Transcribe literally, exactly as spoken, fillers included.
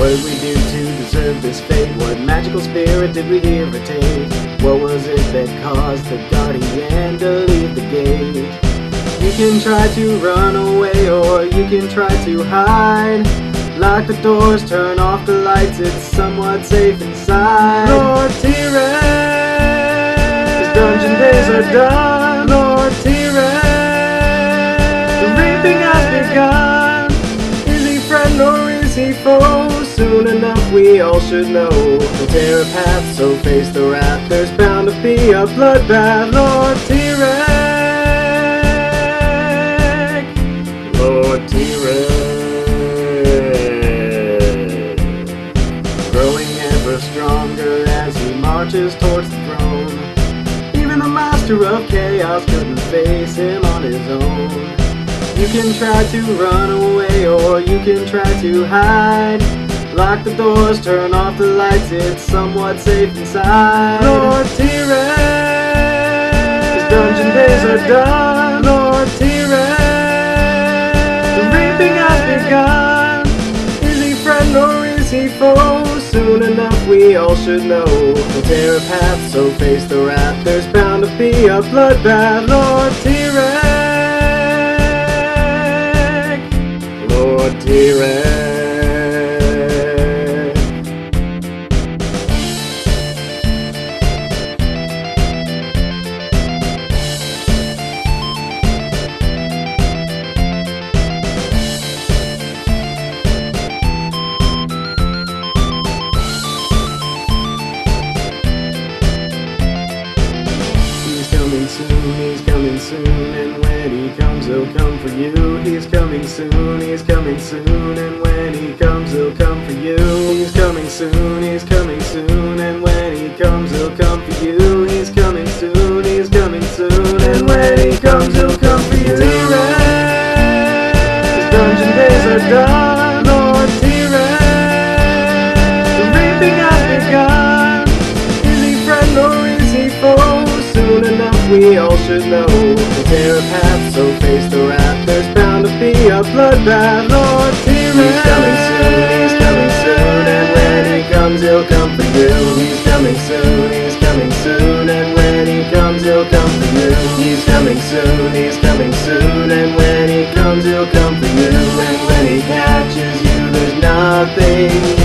did we do to deserve this fate? What magical spirit did we irritate? What was it that caused the guardian to leave the gate? You can try to run away or you can try to hide. Lock the doors, turn off the lights, it's somewhat safe inside. Lord T-Rex, his dungeon days are done. Lord T-Rex, the raping has begun. Is he friend or is he foe? Soon enough we all should know. We'll tear a path, so face the wrath. There's bound to be a bloodbath. Lord T-Rex, Lord T-Rex, growing ever stronger as he marches towards the throne. Even the master of chaos couldn't face him on his own. You can try to run away or you can try to hide. Lock the doors, turn off the lights, it's somewhat safe inside. Lord T-Rex, his dungeon days are done. Lord T-Rex, the raping has begun. Is he friend or is he foe? Soon enough we all should know. We'll tear a path, so face the wrath. There's bound to be a bloodbath. Lord T-Rex, Lord T-Rex. He's coming soon, and when he comes, he'll come for you. He's coming soon, he's coming soon, and when he comes, he'll come for you. He's coming soon, he's coming soon, and when he comes, he'll come for you. He's coming soon, he's coming soon, and when he comes, he'll come for you. T-Rex, his dungeon days are done. Lord T-Rex, the raping has begun. Is he friend or is he foe? Soon enough we all should know. We'll tear a path, so face the wrath. There's bound to be a bloodbath. Lord T-Rex, he's coming soon, he's coming soon, and when he comes he'll come for you. He's coming soon, he's coming soon, and when he comes he'll come for you. He's coming soon, he's coming soon, and when he comes he'll come for you. And when he catches you there's nothing